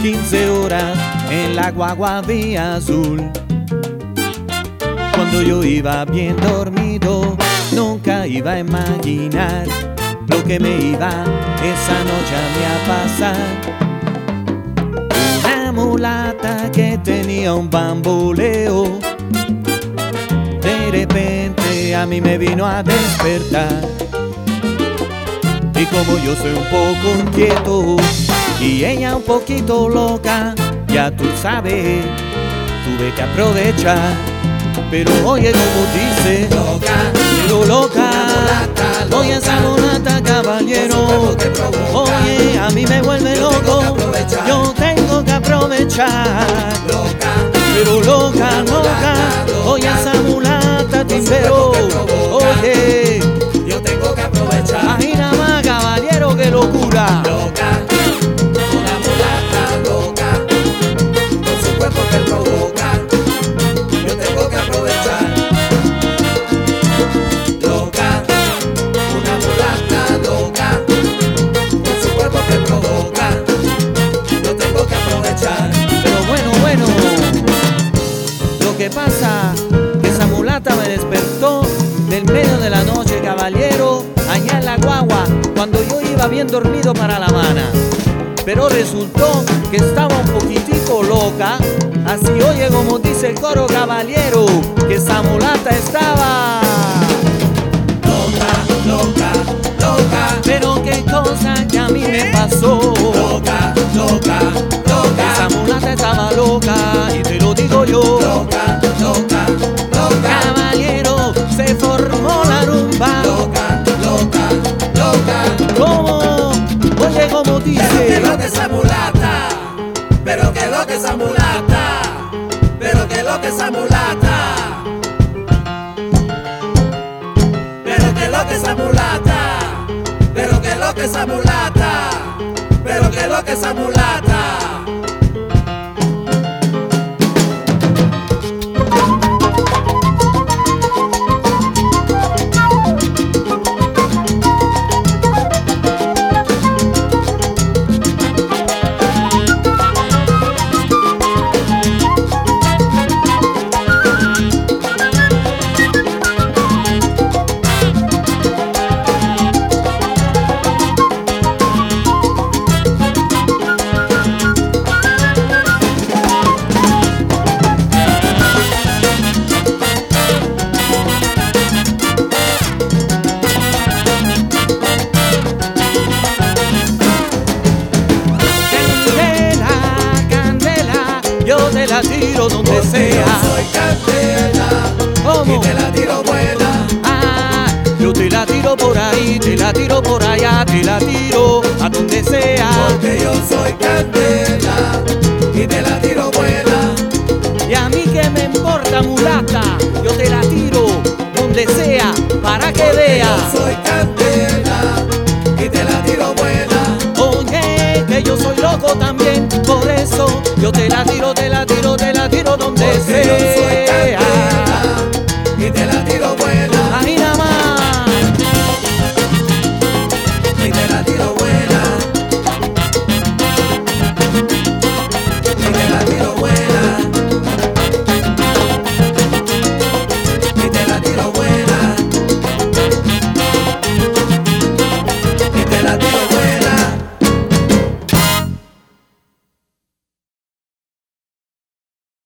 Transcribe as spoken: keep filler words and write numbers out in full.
quince horas en la guagua vía azul. Cuando yo iba bien dormido, nunca iba a imaginar lo que me iba esa noche a mí a pasar. Una mulata que tenía un bamboleo, de repente a mí me vino a despertar. Y como yo soy un poco inquieto y ella un poquito loca, ya tú sabes, tuve que aprovechar. Pero oye como dice, loca, pero loca, mulata, loca, oye esa mulata, caballero, oye a mí me vuelve yo loco, tengo yo tengo que aprovechar. Loca, Pero loca, una loca, mulata, loca, oye esa mulata, timbero, oye, yo tengo que aprovechar. imagina más, caballero, qué locura. Loca, una mulata loca, con su cuerpo que provoca, yo tengo que aprovechar. Loca, una mulata loca, con su cuerpo que provoca, yo tengo que aprovechar. Pero bueno, bueno, lo que pasa que esa mulata me despertó del medio de la noche, caballero, allá en la guagua, cuando yo iba bien dormido para La Habana. Pero resultó que estaba un poquitico loca, así oye como dice el coro, caballero, que esa mulata estaba Loca, loca, loca, pero qué cosa que a mí me pasó. loca, loca, Esa loca, mulata estaba loca y te lo digo yo. loca, loca, loca, Caballero, se formó la rumba. loca, loca, loca. ¿Cómo? Oye, como Pero que dice. lo que esa mulata, pero que lo que esa mulata, pero que lo que esa mulata, pero que lo que esa mulata, pero que lo que esa mulata, pero que lo que esa mulata. Yo te la tiro donde Porque sea. yo soy candela ¿Cómo? y te la tiro buena. Ah, yo te la tiro por ahí, te la tiro por allá, te la tiro a donde sea. Porque yo soy candela y te la tiro buena. Y a mí que me importa, mulata, yo te la tiro donde sea para que veas. Yo soy candela y te la tiro buena. Oye, que yo soy loco también, por eso yo te la tiro